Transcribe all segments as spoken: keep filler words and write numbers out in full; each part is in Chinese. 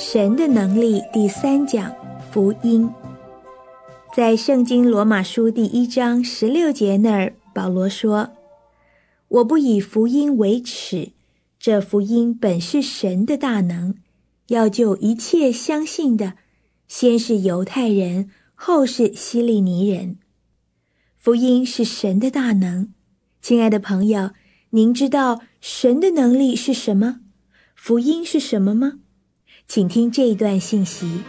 神的能力第三讲福音。在圣经罗马书第一章十六节那儿，保罗说：我不以福音为耻，这福音本是神的大能，要救一切相信的，先是犹太人，后是希利尼人。福音是神的大能。亲爱的朋友，您知道神的能力是什么？福音是什么吗？请听这一段信息。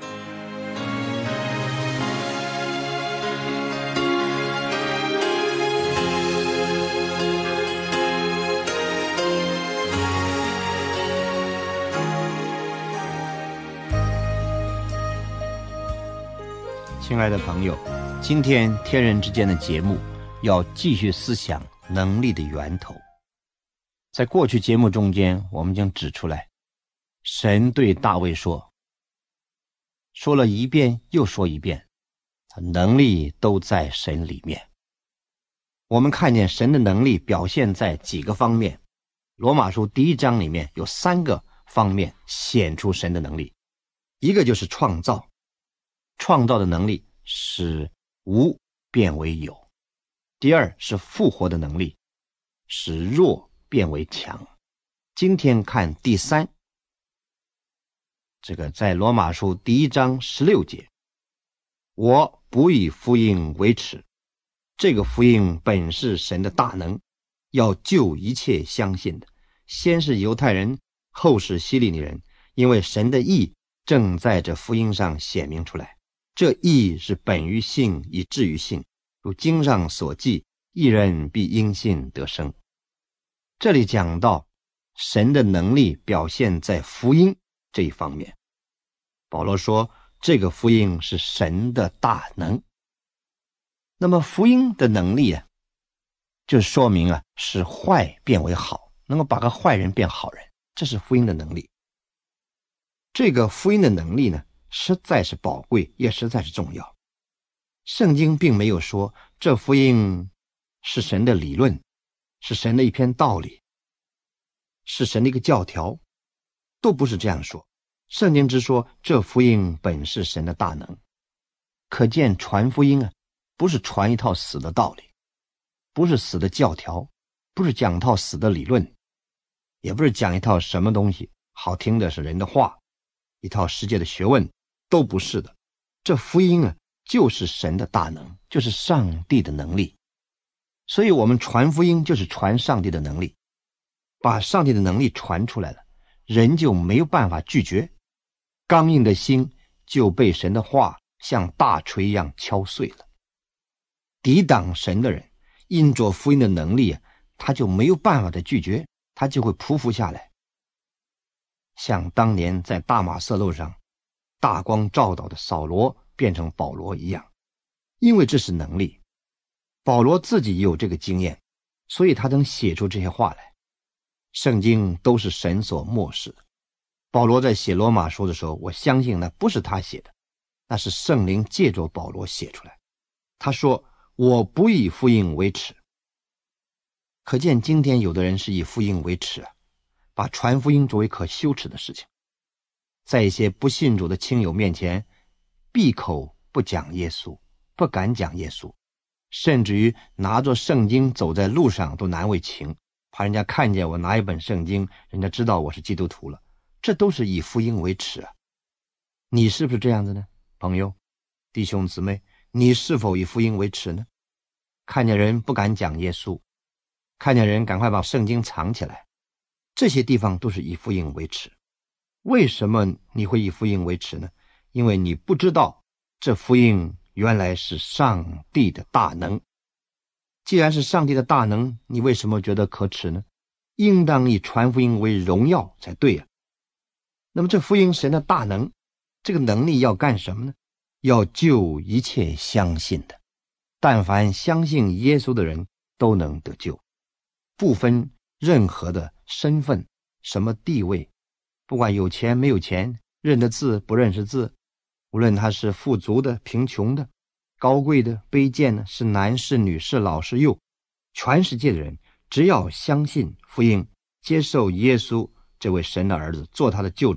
亲爱的朋友，今天天人之间的节目要继续思想能力的源头。在过去节目中间，我们已经指出来，神对大卫说，说了一遍又说一遍，他能力都在神里面。我们看见神的能力表现在几个方面，罗马书第一章里面有三个方面显出神的能力。一个就是创造，创造的能力使无变为有。第二是复活的能力，使弱变为强。今天看第三，这个在罗马书第一章十六节，我不以福音为耻，这个福音本是神的大能，要救一切相信的，先是犹太人，后是希利尼人，因为神的义正在这福音上显明出来。这义是本于信，以至于信，如经上所记，义人必因信得生。这里讲到神的能力表现在福音这一方面。保罗说，这个福音是神的大能。那么福音的能力啊，就说明啊，使坏变为好，能够把个坏人变好人，这是福音的能力。这个福音的能力呢，实在是宝贵，也实在是重要。圣经并没有说这福音是神的理论，是神的一篇道理，是神的一个教条，都不是这样说。圣经只说这福音本是神的大能。可见传福音啊，不是传一套死的道理，不是死的教条，不是讲一套死的理论，也不是讲一套什么东西好听的是人的话，一套世界的学问，都不是的。这福音啊，就是神的大能，就是上帝的能力。所以我们传福音就是传上帝的能力，把上帝的能力传出来了，人就没有办法拒绝，刚硬的心就被神的话像大锤一样敲碎了。抵挡神的人，因着福音的能力啊，他就没有办法的拒绝，他就会匍匐下来，像当年在大马色路上大光照到的扫罗变成保罗一样。因为这是能力，保罗自己有这个经验，所以他能写出这些话来。圣经都是神所默示的。保罗在写罗马书的时候，我相信那不是他写的，那是圣灵借着保罗写出来。他说，我不以福音为耻。可见今天有的人是以福音为耻啊，把传福音作为可羞耻的事情，在一些不信主的亲友面前闭口不讲耶稣，不敢讲耶稣，甚至于拿着圣经走在路上都难为情，怕人家看见我拿一本圣经，人家知道我是基督徒了。这都是以福音为耻啊！你是不是这样子呢？朋友、弟兄姊妹，你是否以福音为耻呢？看见人不敢讲耶稣，看见人赶快把圣经藏起来，这些地方都是以福音为耻。为什么你会以福音为耻呢？因为你不知道这福音原来是上帝的大能。既然是上帝的大能，你为什么觉得可耻呢？应当以传福音为荣耀才对啊。那么这福音神的大能，这个能力要干什么呢？要救一切相信的，但凡相信耶稣的人都能得救，不分任何的身份，什么地位，不管有钱没有钱，认得字不认识字，无论他是富足的贫穷的，高贵的卑贱的，是男是女是老是幼，全世界的人只要相信福音，接受耶稣这位神的儿子做他的救主，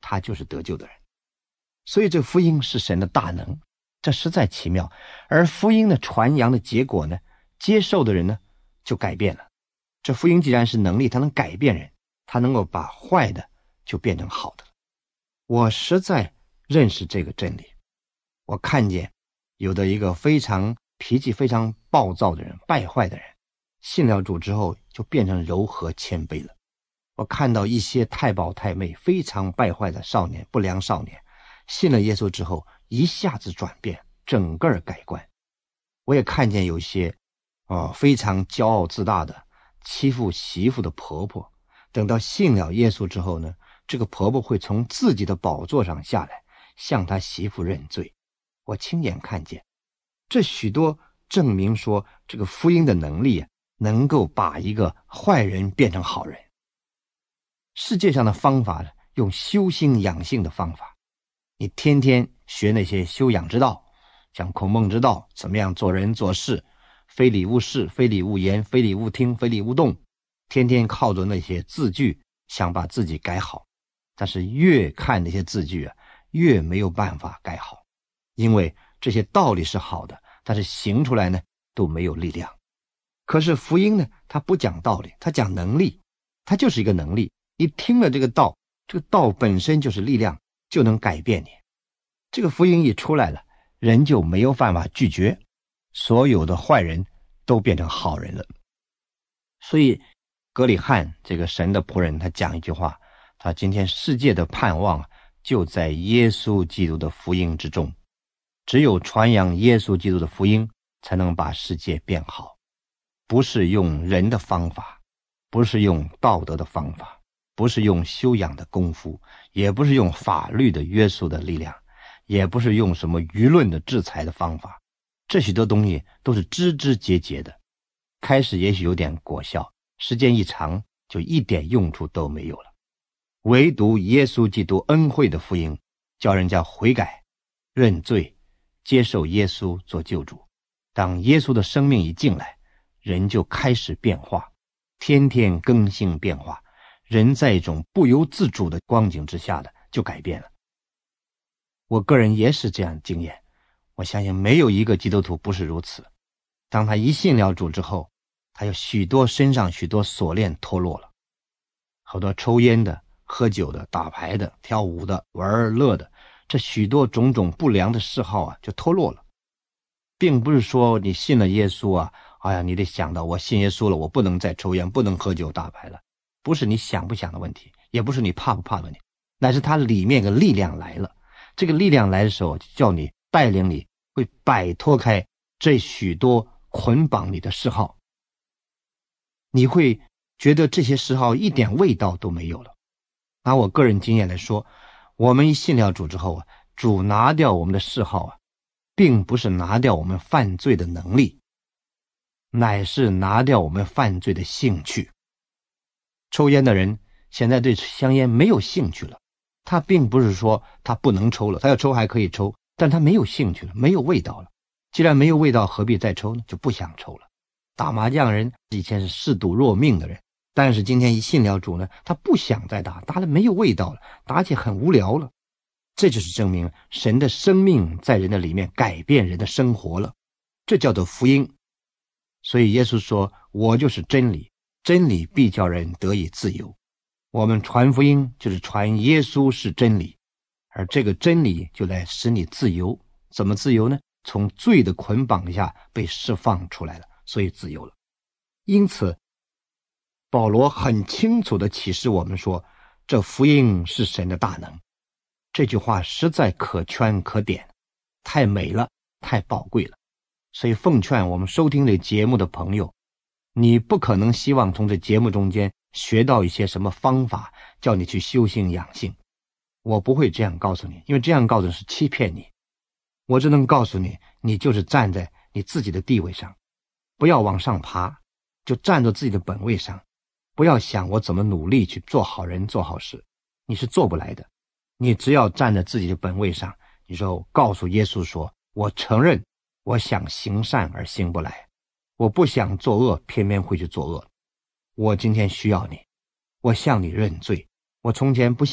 他就是得救的人。所以这福音是神的大能，这实在奇妙。而福音的传扬的结果呢，接受的人呢就改变了。这福音既然是能力，它能改变人，它能够把坏的就变成好的。我实在认识这个真理。我看见有的一个非常脾气非常暴躁的人，败坏的人，信了主之后就变成柔和谦卑了。我看到一些太保太妹非常败坏的少年，不良少年，信了耶稣之后一下子转变，整个改观。我也看见有些哦非常骄傲自大的欺负媳妇的婆婆，等到信了耶稣之后呢，这个婆婆会从自己的宝座上下来，向她媳妇认罪。我亲眼看见，这许多证明说这个福音的能力啊，能够把一个坏人变成好人。世界上的方法用修心养性的方法，你天天学那些修养之道，像孔孟之道，怎么样做人做事，非礼勿视，非礼勿言，非礼勿听，非礼勿动，天天靠着那些字句想把自己改好，但是越看那些字句啊，越没有办法改好。因为这些道理是好的，但是行出来呢都没有力量。可是福音呢，它不讲道理，它讲能力，它就是一个能力。你听了这个道，这个道本身就是力量，就能改变你。这个福音一出来了，人就没有办法拒绝，所有的坏人都变成好人了。所以格里汉这个神的仆人，他讲一句话，他今天世界的盼望就在耶稣基督的福音之中。只有传扬耶稣基督的福音，才能把世界变好。不是用人的方法，不是用道德的方法，不是用修养的功夫，也不是用法律的约束的力量，也不是用什么舆论的制裁的方法。这许多东西都是枝枝节节的，开始也许有点果效，时间一长就一点用处都没有了。唯独耶稣基督恩惠的福音，叫人家悔改、认罪，接受耶稣做救主。当耶稣的生命一进来，人就开始变化，天天更新变化，人在一种不由自主的光景之下的就改变了。我个人也是这样的经验，我相信没有一个基督徒不是如此。当他一信了主之后，他有许多身上许多锁链脱落了，好多抽烟的、喝酒的、打牌的、跳舞的、玩乐的，这许多种种不良的嗜好啊就脱落了。并不是说你信了耶稣啊，哎呀，你得想到我信耶稣了，我不能再抽烟，不能喝酒打牌了。不是你想不想的问题，也不是你怕不怕的问题，乃是它里面的力量来了。这个力量来的时候，就叫你带领你会摆脱开这许多捆绑你的嗜好，你会觉得这些嗜好一点味道都没有了。拿我个人经验来说，我们一信了主之后啊，主拿掉我们的嗜好啊，并不是拿掉我们犯罪的能力，乃是拿掉我们犯罪的兴趣。抽烟的人现在对香烟没有兴趣了，他并不是说他不能抽了，他要抽还可以抽，但他没有兴趣了，没有味道了。既然没有味道，何必再抽呢？就不想抽了。打麻将人以前是嗜赌若命的人，但是今天一信了主呢，他不想再打，打了没有味道了，打起很无聊了。这就是证明神的生命在人的里面改变人的生活了，这叫做福音。所以耶稣说，我就是真理，真理必叫人得以自由。我们传福音就是传耶稣是真理，而这个真理就来使你自由。怎么自由呢？从罪的捆绑下被释放出来了，所以自由了。因此保罗很清楚地启示我们说，这福音是神的大能。这句话实在可圈可点，太美了，太宝贵了。所以奉劝我们收听这节目的朋友，你不可能希望从这节目中间学到一些什么方法叫你去修心养性，我不会这样告诉你，因为这样告诉你是欺骗你。我只能告诉你，你就是站在你自己的地位上，不要往上爬，就站在自己的本位上，不要想我怎么努力去做好人做好事，你是做不来的。你只要站在自己的本位上，你说告诉耶稣说，我承认我想行善而行不来，我不想作恶偏偏会去作恶，我今天需要你，我向你认罪，我从前不信你，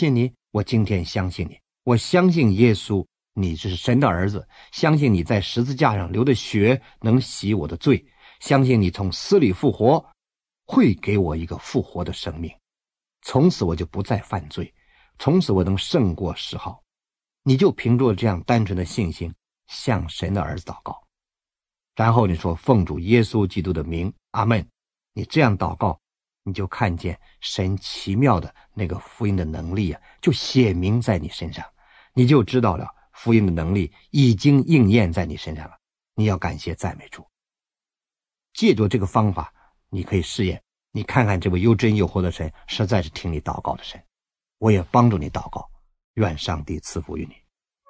我今天相信你，我相信耶稣，你是神的儿子，相信你在十字架上流的血能洗我的罪，相信你从死里复活，会给我一个复活的生命，从此我就不再犯罪，从此我能胜过时号。你就凭着这样单纯的信心向神的儿子祷告，然后你说奉主耶稣基督的名，阿们。你这样祷告，你就看见神奇妙的那个福音的能力啊，就显明在你身上，你就知道了福音的能力已经应验在你身上了。你要感谢赞美主。借着这个方法，你可以试验，你看看这位又真又活的神实在是听你祷告的神。我也帮助你祷告，愿上帝赐福于你。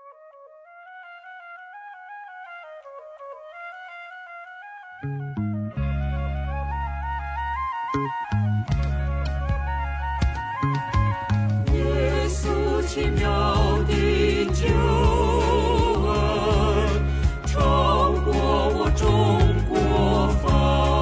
耶稣奇妙的救恩，超过我中国范，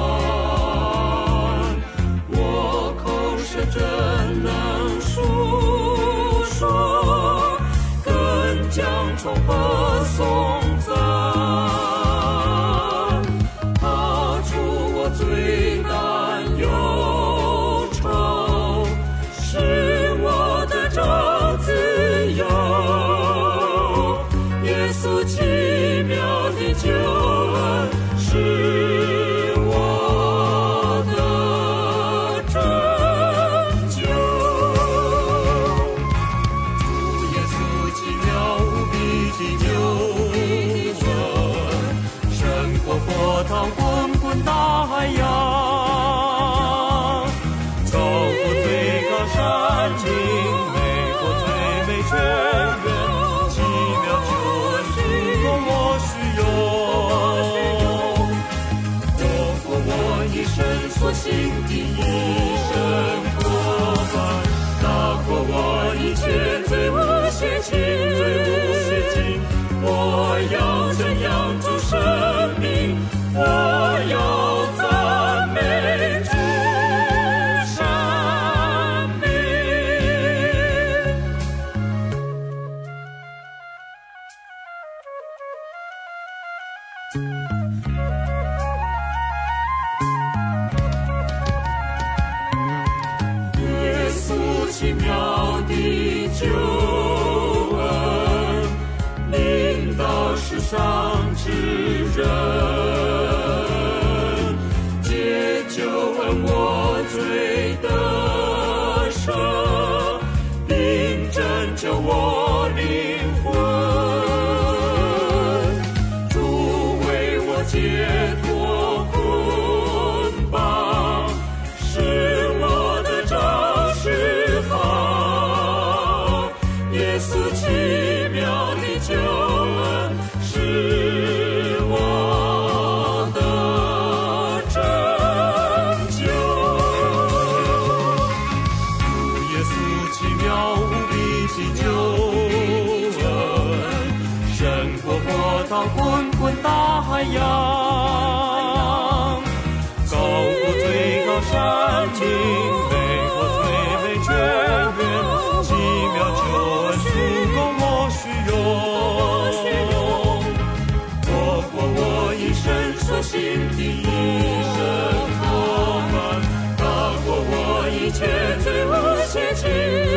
我口舌真能述说，更将从何颂赞，他除我罪担忧愁，使我得着自由。耶稣奇妙的救恩，是我的拯救。主耶稣奇妙无比的救恩，胜过波涛滚滚大海洋，走过最高山峻，美过最美泉源，奇妙救恩足够我需用，活过我一生所行的一生过犯，打过我一切罪恶血气，罪恶血气，我要怎样主生命，我要赞美主生命。耶稣奇妙的救恩，临到世上之人，解救恩我罪得赦，并拯救我灵魂，主为我解脱捆绑，使我得着释放。耶稣奇妙的救恩，是我的拯救。主耶稣奇妙无比的救恩，胜过波涛滚滚大海洋，高过最高山峻，美过最美泉源，奇妙救恩足够我需用，活过我一生所行的一生过犯，打过我一切罪恶血气，